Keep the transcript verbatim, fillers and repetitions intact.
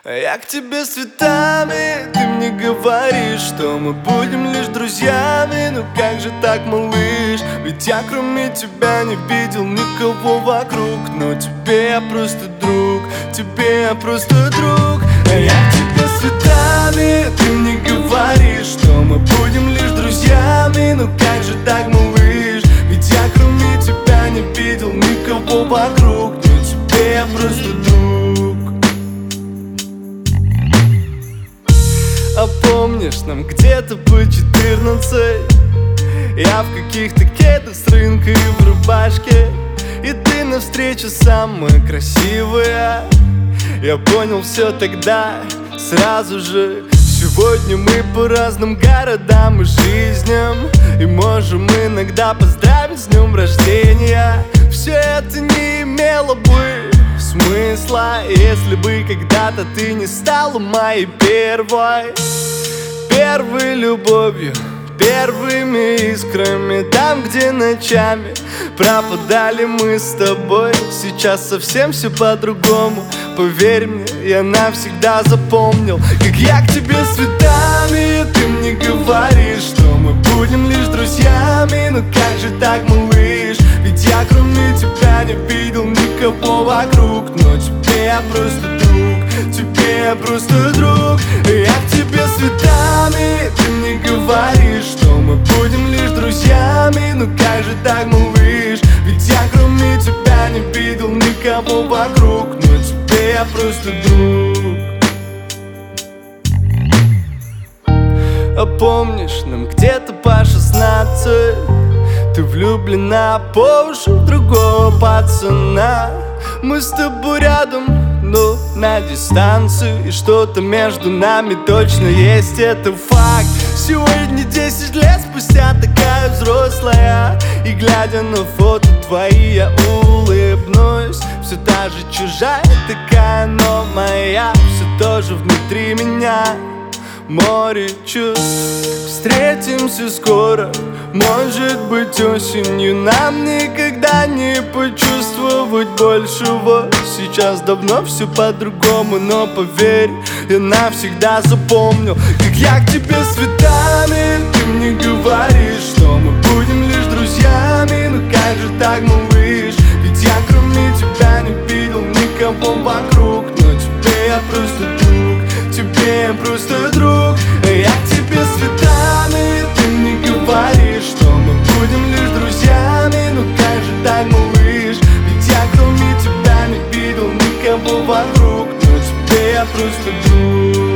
А я к тебе с цветами, ты мне говоришь, что мы будем лишь друзьями. Ну как же так, малыш? Ведь я кроме тебя не видел никого вокруг. Но тебе я просто друг, тебе я просто друг. А я к тебе с цветами, ты мне говоришь, что мы будем лишь друзьями. Ну как же так, малыш? Ведь я кроме тебя не видел никого вокруг. Но тебе я просто друг. А помнишь, нам где-то по четырнадцать, я в каких-то кедах с рынка и в рубашке, и ты навстречу самая красивая. Я понял все тогда, сразу же. Сегодня мы по разным городам и жизням, и можем иногда поздравить с днем рождения. Все это не имело бы смысла, если бы когда-то ты не стала моей первой Первой любовью, первыми искрами. Там, где ночами пропадали мы с тобой. Сейчас совсем все по-другому. Поверь мне, я навсегда запомнил, как я к тебе с цветами. Ты мне говоришь, что мы будем лишь друзьями. Ну как же так, малыш? Ведь я кроме тебя не видел никого вокруг. Но тебе я просто друг, тебе я просто друг. Я к тебе с цветами, ты мне говоришь, что мы будем лишь друзьями. Ну как же так, малыш? Ведь я кроме тебя не видел никого вокруг. Но тебе я просто друг. А помнишь, нам где-то по шестнадцать, ты влюблена по уши в другого пацана. Мы с тобой рядом, но на дистанции, и что-то между нами точно есть, это факт. Сегодня десять лет спустя, такая взрослая, и глядя на фото твои, я улыбнусь. Все та же чужая такая, но моя. Все тоже внутри меня море чувств. Встретимся скоро, может быть осенью. Нам никогда не почувствовать большего. Сейчас давно все по-другому, но поверь, я навсегда запомнил, как я к тебе с цветами. Ты мне говоришь, что мы будем лишь друзьями. Ну как же так, малыш? Ведь я кроме тебя не видел никого вокруг. Но тебе я просто друг, тебе я просто друг. Я к тебе с цветами, ты мне говоришь, что мы будем лишь друзьями. Ну как же так, малыш? Ведь я кроме тебя не видел никого вокруг. Но тебе я просто друг.